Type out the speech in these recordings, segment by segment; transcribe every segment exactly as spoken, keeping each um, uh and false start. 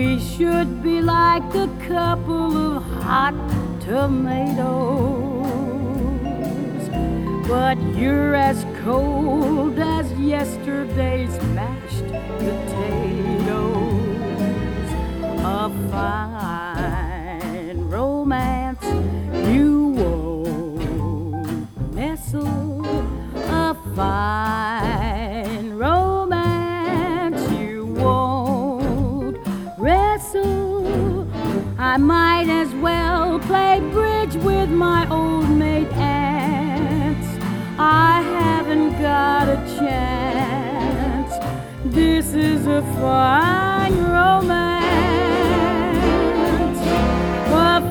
We should be like a couple of hot tomatoes, but you're as cold as yesterday's mashed potatoes. A fine romance you won't nestle, a fine romance you won't wrestle. I might as well play bridge with my old mate ants. I haven't got a chance. This is a fine romance, a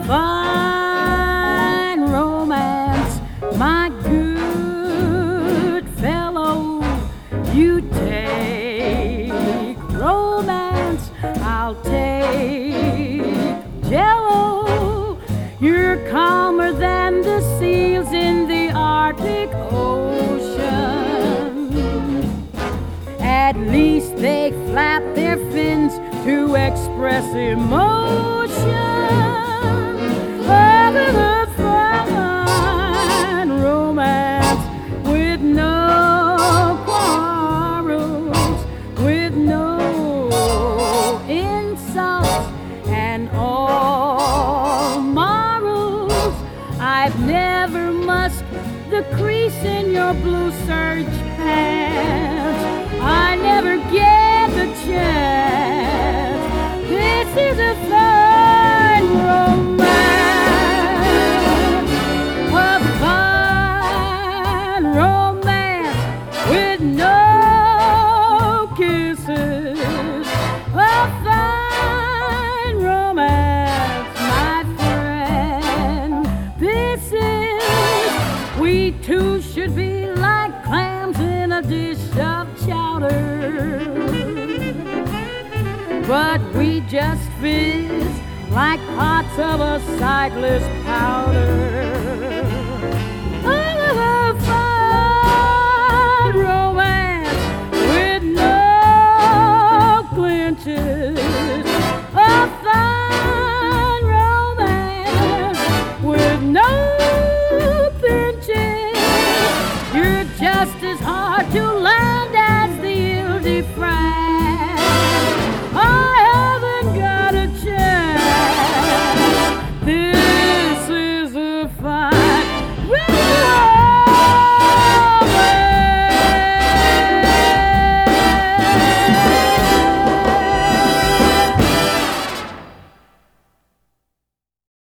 fine romance, my good fellow. You take romance, I'll take Jello. You're calmer than the seals in the Arctic Ocean. At least they flap their fins to express emotion. Oh, the fine romance with no quarrels, with no insults and all morals. I've never musked the crease in your blue serge pants. I never get the chance. This is a fine romance, a fine romance with no kisses, a fine romance, my friend. This is, we two should be like clams in a dish of chowder, but we just fizz like pots of a sightless powder. Oh, a fine romance with no clinches, a fine romance with no pinches. You're just as hard